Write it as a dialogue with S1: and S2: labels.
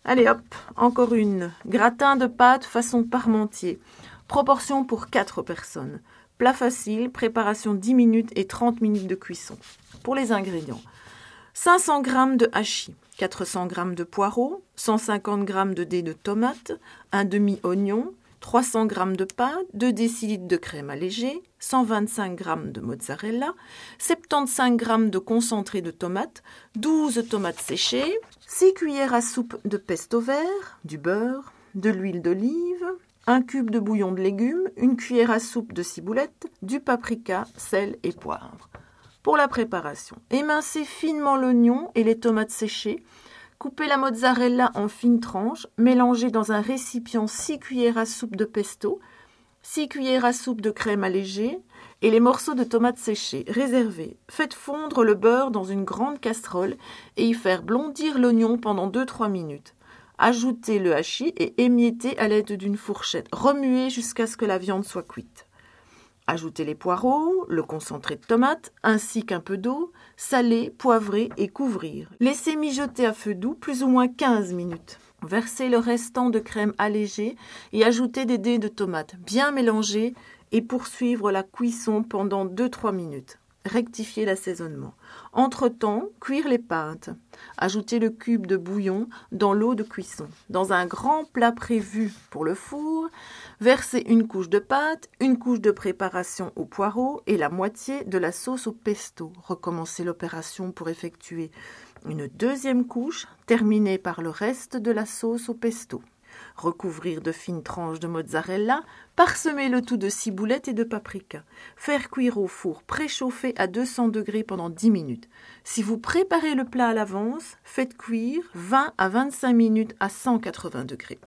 S1: Allez hop, encore une. Gratin de pâte façon parmentier. Proportion pour 4 personnes. Plat facile, préparation 10 minutes et 30 minutes de cuisson. Pour les ingrédients. 500 g de hachis, 400 g de poireaux, 150 g de dés de tomates, un demi-oignon, 300 g de pâte, 2 décilitres de crème allégée, 125 g de mozzarella, 75 g de concentré de tomate, 12 tomates séchées, 6 cuillères à soupe de pesto vert, du beurre, de l'huile d'olive, un cube de bouillon de légumes, une cuillère à soupe de ciboulette, du paprika, sel et poivre. Pour la préparation, émincez finement l'oignon et les tomates séchées, coupez la mozzarella en fines tranches, mélangez dans un récipient 6 cuillères à soupe de pesto, 6 cuillères à soupe de crème allégée et les morceaux de tomates séchées. Réservez. Faites fondre le beurre dans une grande casserole et y faire blondir l'oignon pendant 2-3 minutes. Ajoutez le hachis et émiettez à l'aide d'une fourchette. Remuez jusqu'à ce que la viande soit cuite. Ajoutez les poireaux, le concentré de tomate, ainsi qu'un peu d'eau, saler, poivrer et couvrir. Laissez mijoter à feu doux plus ou moins 15 minutes. Versez le restant de crème allégée et ajoutez des dés de tomate bien mélangés et poursuivre la cuisson pendant 2-3 minutes. Rectifiez l'assaisonnement. Entre-temps, cuire les pâtes. Ajoutez le cube de bouillon dans l'eau de cuisson. Dans un grand plat prévu pour le four, versez une couche de pâte, une couche de préparation au poireau et la moitié de la sauce au pesto. Recommencez l'opération pour effectuer une deuxième couche, terminée par le reste de la sauce au pesto. Recouvrir de fines tranches de mozzarella, parsemer le tout de ciboulette et de paprika. Faire cuire au four préchauffé à 200 degrés pendant 10 minutes. Si vous préparez le plat à l'avance, faites cuire 20 à 25 minutes à 180 degrés.